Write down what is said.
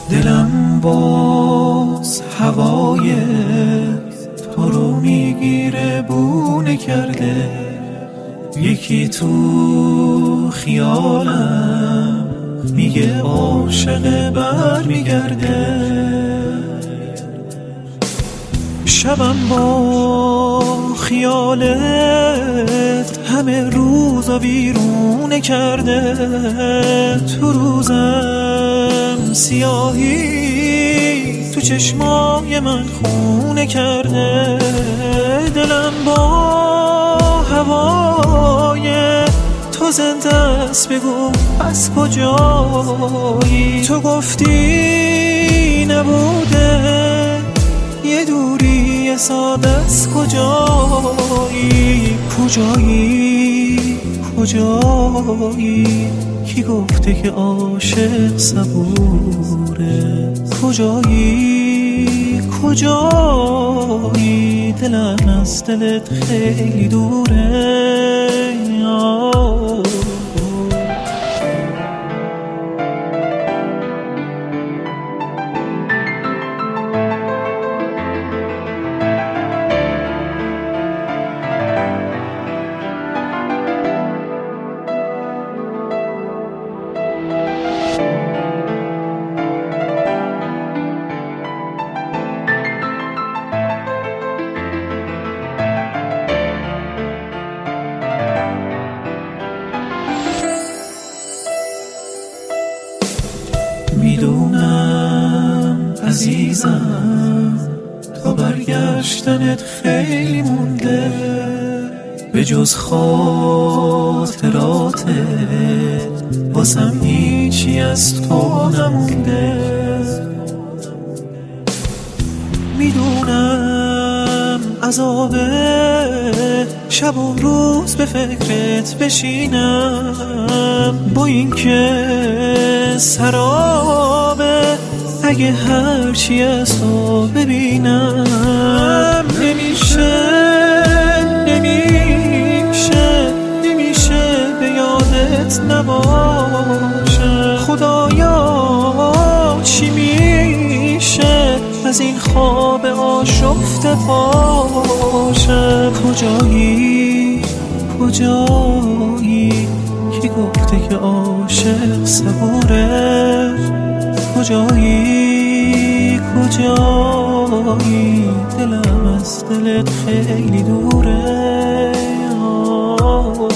دلم باز هوای تو رو میگیره، بونه کرده. یکی تو خیالم میگه عاشق بر میگرده. شبم با خیالت همه روزا ویرونه کرده. تو روزم سیاهی تو چشمای من خونه کرده. دلم با هوای تو زنده است، بگو از کجایی؟ تو گفتی نبوده یه دوری ساده است، کجایی؟ کجایی؟ کی گفته که عاشق صبوره؟ کجایی؟ دلم از دلت خیلی دوره. میدونم عزیزم تا برگشتنت خیلی مونده، به جز خاطراتت واسم هیچی از تو نمونده. میدونم عذابه شب و روز به فکرت بشینم، با اینکه سرابه اگه هرچی از تو ببینم. نمیشه به یادت نباشه. خدایا چی میشه از این خواب آشفته پاشه؟ کجایی؟ کی گفته که عاشق صبوره؟ کجایی؟ دلم از دلت خیلی دوره.